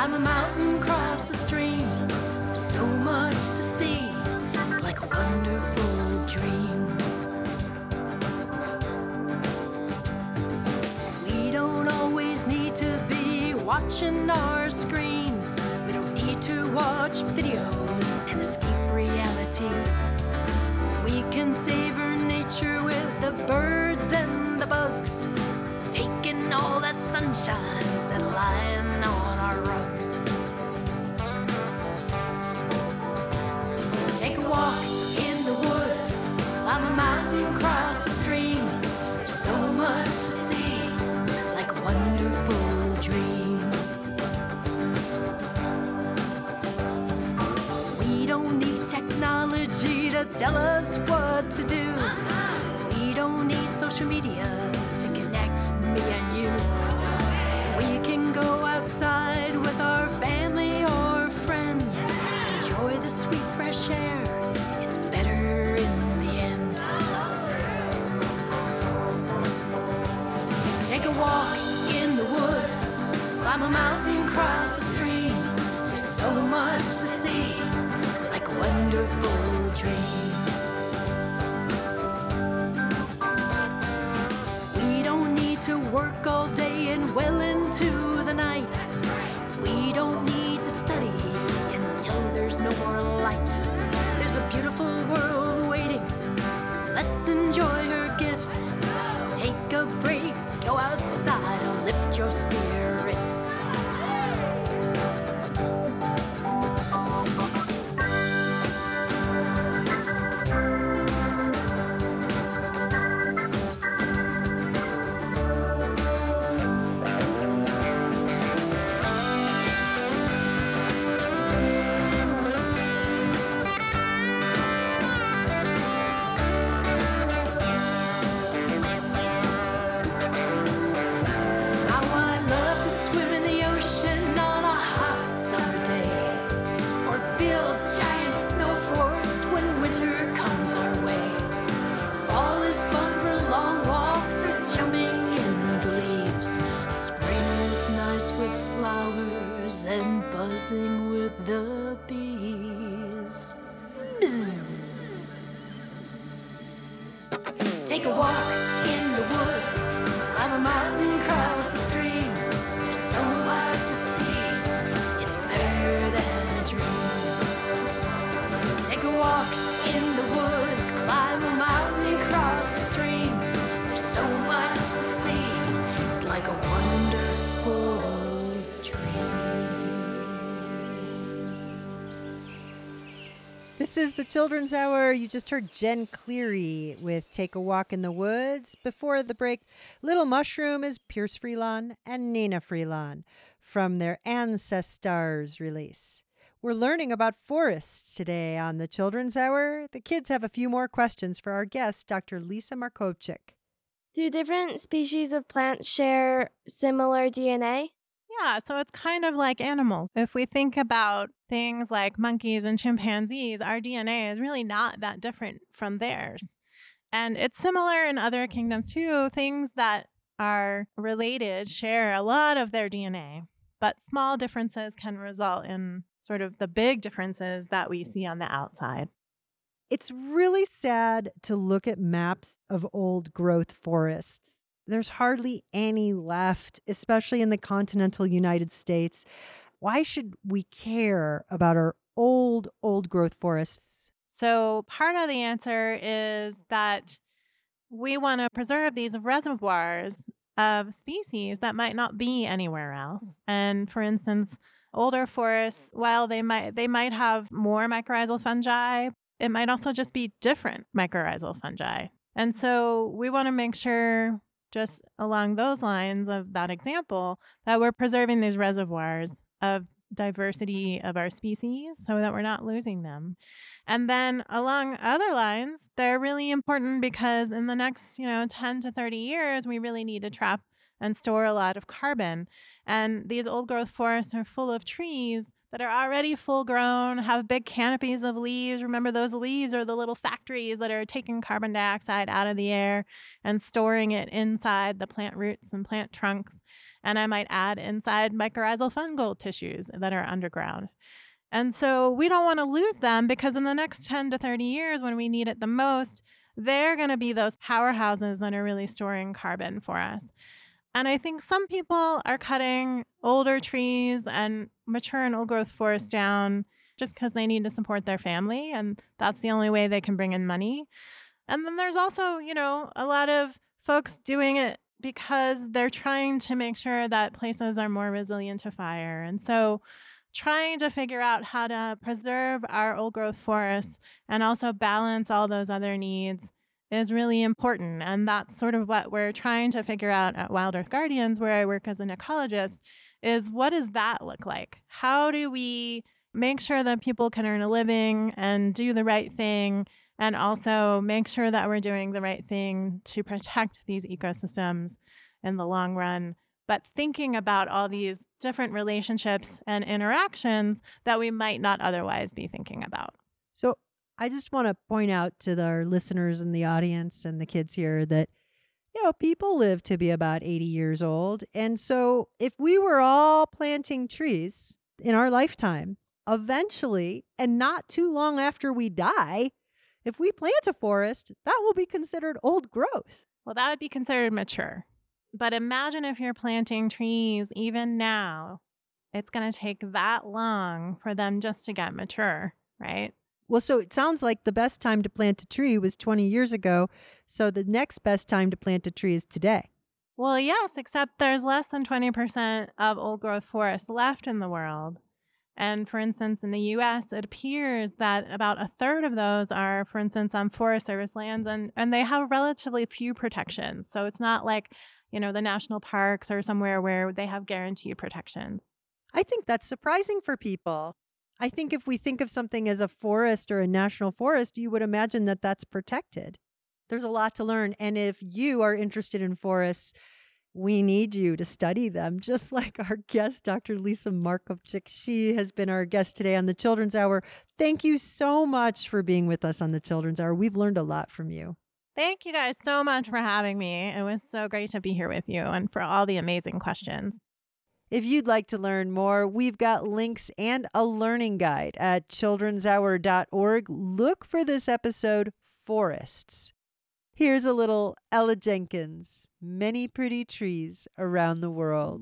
Climb a mountain, cross a stream. There's so much to see. It's like a wonderful dream. We don't always need to be watching our screens. We don't need to watch videos and escape reality. We can savor nature with the birds and the bugs, taking all that sunshine instead of lying on our rugs. Take a walk in the woods, climb a mountain, cross a stream. There's so much to see, like a wonderful dream. We don't need technology to tell us what to do. We don't need social media to connect me and you. We can go outside with our family or friends, enjoy the sweet fresh air. It's better in the end. Take a walk in the woods, climb a mountain, cross a stream. There's so much to see, like a wonderful dream. We don't need to work all day and well into the night. We don't need to study until there's no more light. There's a beautiful world waiting. Let's enjoy her gifts. Take a break, go outside, and lift your spirits. How I love to swim in the ocean on a hot summer day, or build giant snow forts when winter comes our way. Fall is fun for long walks or jumping in the leaves. Spring is nice with flowers and buzzing with the bees. Take a walk in the woods, climb a mountain, cross a stream. There's so much to see, it's better than a dream. Take a walk in the woods, climb a mountain, cross a stream. There's so much to see, it's like a wonderful dream. This is the Children's Hour. You just heard Jen Cleary with Take a Walk in the Woods. Before the break, Little Mushroom is Pierce Freelon and Nina Freelon from their Ancestors release. We're learning about forests today on the Children's Hour. The kids have a few more questions for our guest, Dr. Lisa Markovchik. Do different species of plants share similar DNA? Yeah, so it's kind of like animals. If we think about things like monkeys and chimpanzees, our DNA is really not that different from theirs. And it's similar in other kingdoms too. Things that are related share a lot of their DNA, but small differences can result in sort of the big differences that we see on the outside. It's really sad to look at maps of old growth forests. There's hardly any left, especially in the continental United States. Why should we care about our old growth forests? So part of the answer is that we want to preserve these reservoirs of species that might not be anywhere else. And for instance, older forests, while they might have more mycorrhizal fungi, it might also just be different mycorrhizal fungi. And so we want to make sure, just along those lines of that example, that we're preserving these reservoirs of diversity of our species so that we're not losing them. And then along other lines, they're really important because in the next, 10 to 30 years, we really need to trap and store a lot of carbon. And these old growth forests are full of trees that are already full grown, have big canopies of leaves. Remember, those leaves are the little factories that are taking carbon dioxide out of the air and storing it inside the plant roots and plant trunks. And I might add inside mycorrhizal fungal tissues that are underground. And so we don't want to lose them, because in the next 10 to 30 years, when we need it the most, they're going to be those powerhouses that are really storing carbon for us. And I think some people are cutting older trees and mature and old growth forests down just because they need to support their family, and that's the only way they can bring in money. And then there's also, a lot of folks doing it because they're trying to make sure that places are more resilient to fire. And so trying to figure out how to preserve our old growth forests and also balance all those other needs is really important. And that's sort of what we're trying to figure out at Wild Earth Guardians, where I work as an ecologist, is what does that look like? How do we make sure that people can earn a living and do the right thing, and also make sure that we're doing the right thing to protect these ecosystems in the long run, but thinking about all these different relationships and interactions that we might not otherwise be thinking about. So I just want to point out to our listeners and the audience and the kids here that, people live to be about 80 years old. And so if we were all planting trees in our lifetime, eventually, and not too long after we die, if we plant a forest, that will be considered old growth. Well, that would be considered mature. But imagine if you're planting trees even now, it's going to take that long for them just to get mature, right? Well, so it sounds like the best time to plant a tree was 20 years ago. So the next best time to plant a tree is today. Well, yes, except there's less than 20% of old growth forests left in the world. And for instance, in the US, it appears that about a third of those are, for instance, on Forest Service lands, and they have relatively few protections. So it's not like, the national parks or somewhere where they have guaranteed protections. I think that's surprising for people. I think if we think of something as a forest or a national forest, you would imagine that that's protected. There's a lot to learn. And if you are interested in forests, we need you to study them, just like our guest, Dr. Lisa Markovczyk. She has been our guest today on the Children's Hour. Thank you so much for being with us on the Children's Hour. We've learned a lot from you. Thank you guys so much for having me. It was so great to be here with you and for all the amazing questions. If you'd like to learn more, we've got links and a learning guide at childrenshour.org. Look for this episode, Forests. Here's a little Ella Jenkins, Many Pretty Trees Around the World.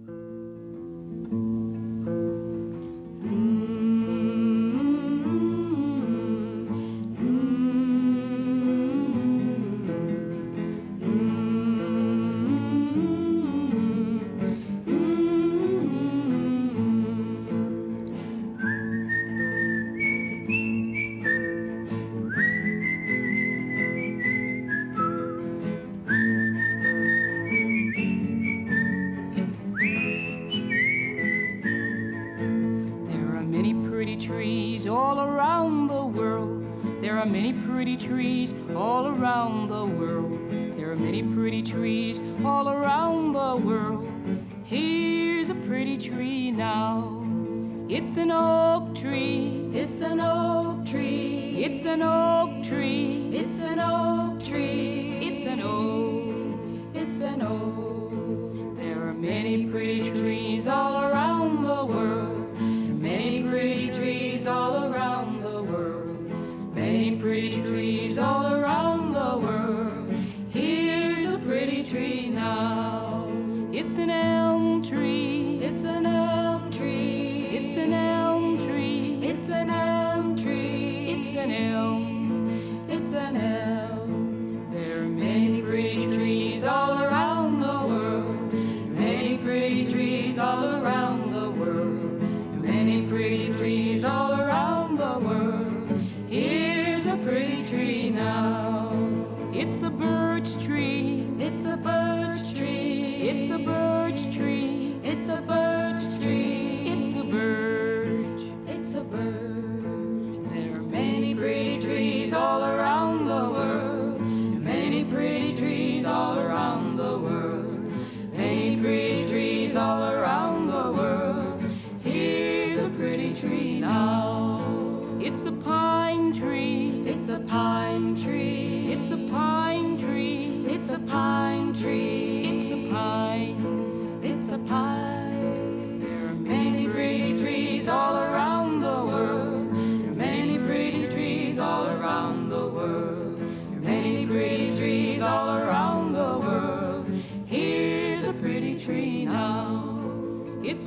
All around the world, there are many pretty trees all around the world. There are many pretty trees all around the world. Here's a pretty tree now. It's an oak tree. It's an oak tree. It's an oak tree. It's an oak tree. It's an oak. It's an oak. There are many pretty trees all around the world. Many pretty trees all around the world. Many pretty trees all around the world. Here's a pretty tree now. It's an elm tree. It's an elm tree. It's an elm tree. It's an elm tree. It's an elm. It's an elm. There are many pretty trees all around the world. Many pretty trees all around the world. Many pretty trees all around the world. Here's a pretty tree now. It's a birch tree. It's a birch tree. It's a birch tree. It's a birch tree. It's a birch. It's a birch. There are many pretty trees all around the world. Many pretty trees all around the world. Many pretty trees all around the world. Here's a pretty tree now. It's a pine tree. It's a pine tree. It's a pine tree. It's a pine tree. It's a pine. It's a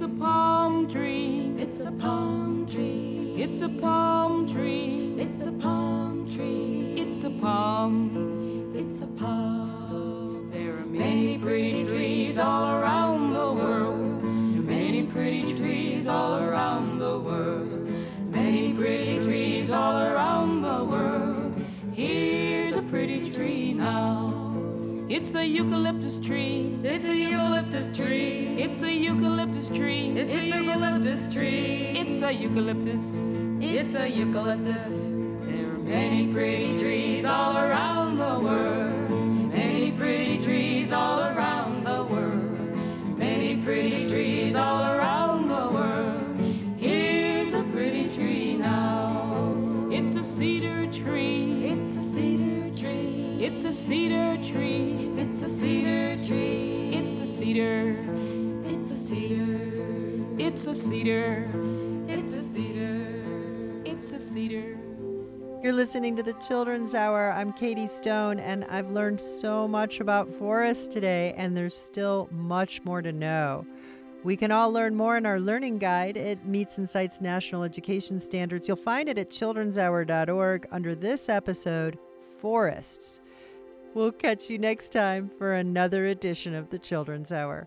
It's a palm tree. It's a palm tree. It's a palm tree. It's a palm tree. It's a palm. It's a palm. There are many pretty trees all around the world. There are many pretty trees all around the world. Many pretty trees all around the world. Here's a pretty tree now. It's a eucalyptus tree. It's a eucalyptus tree. It's a eucalyptus tree. It's a eucalyptus tree. It's a eucalyptus. It's a eucalyptus. There are many pretty trees all around the world. Many pretty trees all around the world. Many pretty trees all around the world. Here's a pretty tree now. It's a cedar tree. It's a cedar tree. It's a cedar tree. It's a cedar tree. It's a cedar. It's a cedar. It's a cedar. It's a cedar. It's a cedar. You're listening to the Children's Hour. I'm Katie Stone, and I've learned so much about forests today, and there's still much more to know. We can all learn more in our learning guide. It meets and cites national education standards. You'll find it at childrenshour.org under this episode, Forests. We'll catch you next time for another edition of the Children's Hour.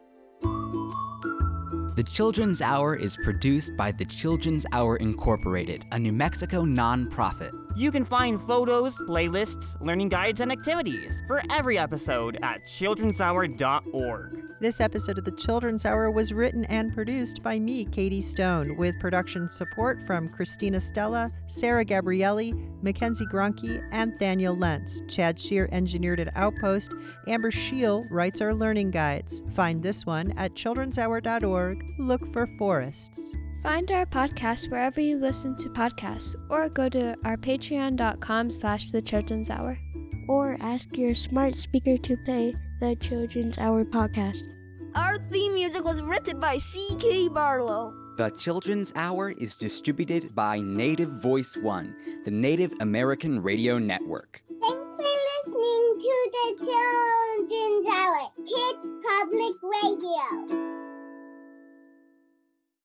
The Children's Hour is produced by the Children's Hour Incorporated, a New Mexico nonprofit. You can find photos, playlists, learning guides, and activities for every episode at childrenshour.org. This episode of the Children's Hour was written and produced by me, Katie Stone, with production support from Christina Stella, Sarah Gabrielli, Mackenzie Gronke, and Daniel Lentz. Chad Shear engineered at Outpost. Amber Scheel writes our learning guides. Find this one at childrenshour.org. Look for forests. Find our podcast wherever you listen to podcasts, or go to our patreon.com/The Children's Hour. Or ask your smart speaker to play the Children's Hour podcast. Our theme music was written by C.K. Barlow. The Children's Hour is distributed by Native Voice One, the Native American Radio Network. Thanks for listening to the Children's Hour, Kids Public Radio.